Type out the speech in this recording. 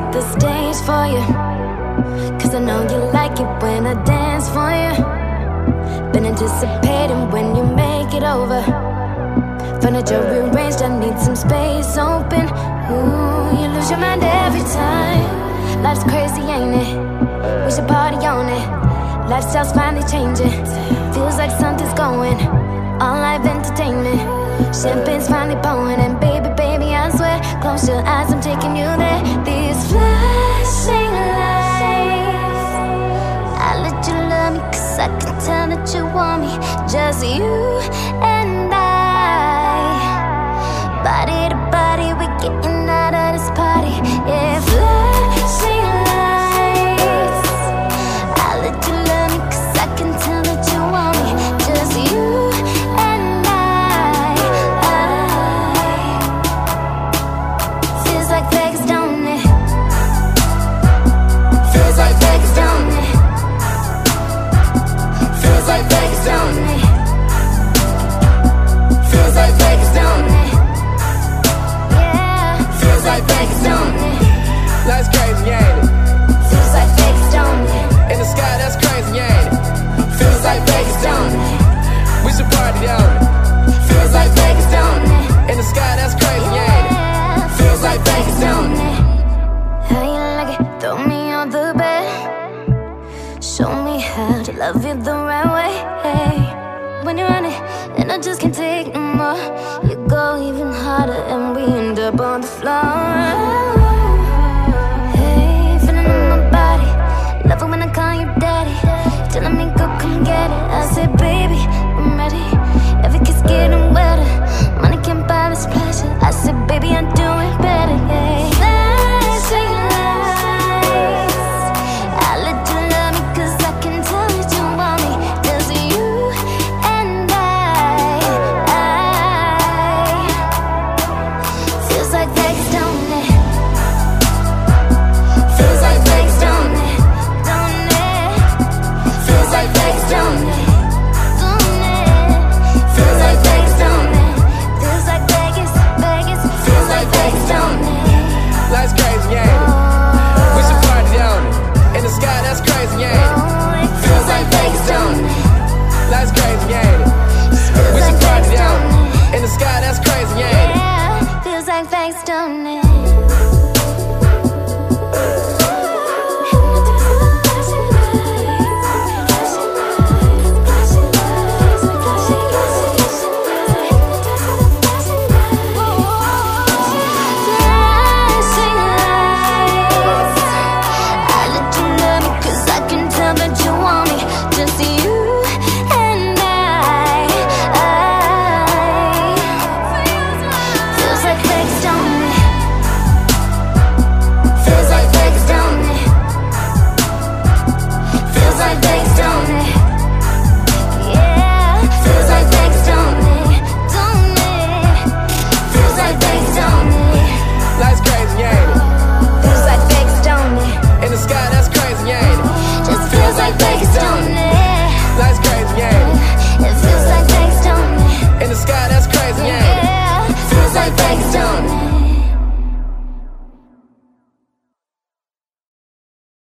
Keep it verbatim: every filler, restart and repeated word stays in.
set the stage for you, cause I know you like it when I dance for you. Been anticipating when you make it over. Furniture rearranged, I need some space open. Ooh, you lose your mind every time. Life's crazy, ain't it? We should party on it. Lifestyle's finally changing. Feels like something's going. All live entertainment. Champagne's finally pouring. And baby, baby, I swear, close your eyes, I'm taking you there. These flashing lights, I let you love me, cause I can tell that you want me. Just you and I, body to body, we getting out of this party. Yeah, flashing lights, I let you love me, cause I can tell that you want me. Just you and I, I feels like Vegas, don't it? Feels like Vegas, don't it? Feels like Vegas, don't it? Feels like Vegas, don't it? Yeah. Feels like Vegas, don't it? That's crazy, ain't it? Feels like Vegas, don't it? In the sky, that's crazy, ain't it? Feels like Vegas, don't it? We should party, don't it? Feels like Vegas, don't it? In the sky, that's crazy, ain't it? Yeah. Feels like Vegas, don't it? How you like it? Throw me on the bed. Show me how to love you the right way. When you're on it, and I just can't take